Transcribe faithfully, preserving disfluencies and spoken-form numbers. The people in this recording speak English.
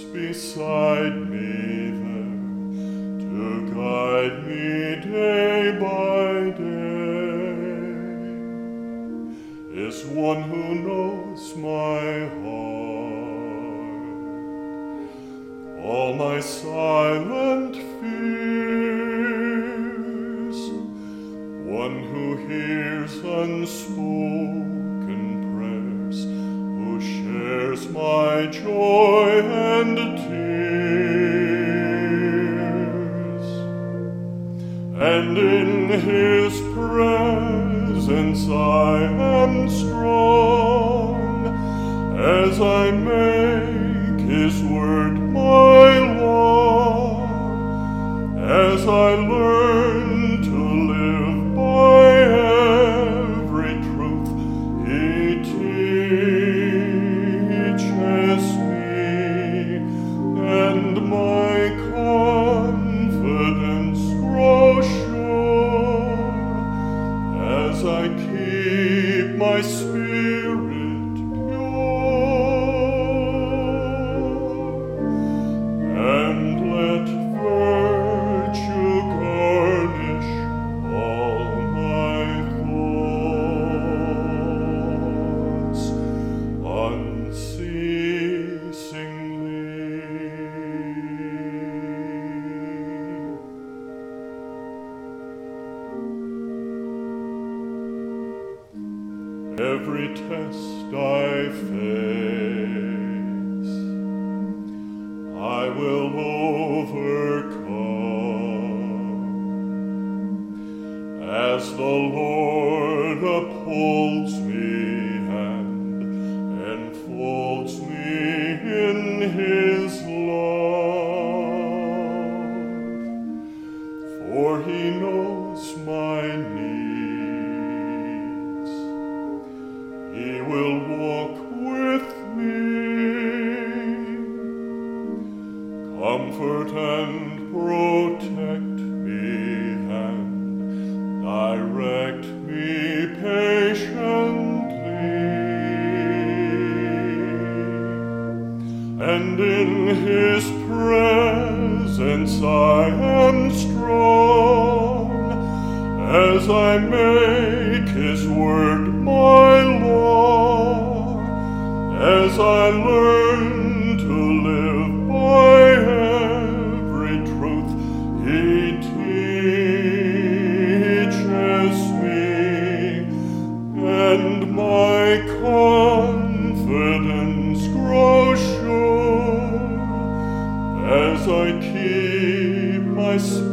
beside me there to guide me day by day, is one who knows my heart, all my silent fears, one who hears unspoken prayers, who shares my joy and tears, and in his presence I am strong, as I make his word my law, as I learn to live by every truth he teaches me, and my confidence grows sure as I keep my spirit pure, and let virtue garnish all my thoughts unceasingly. Every test I face, I will overcome, as the Lord upholds me and enfolds me in his love, for he knows my needs. He will walk with me, comfort and protect me, and direct me patiently. And in his presence I am strong, as I make his word my law, as I learn to live by every truth he teaches me, and my confidence grows sure as I keep my spirit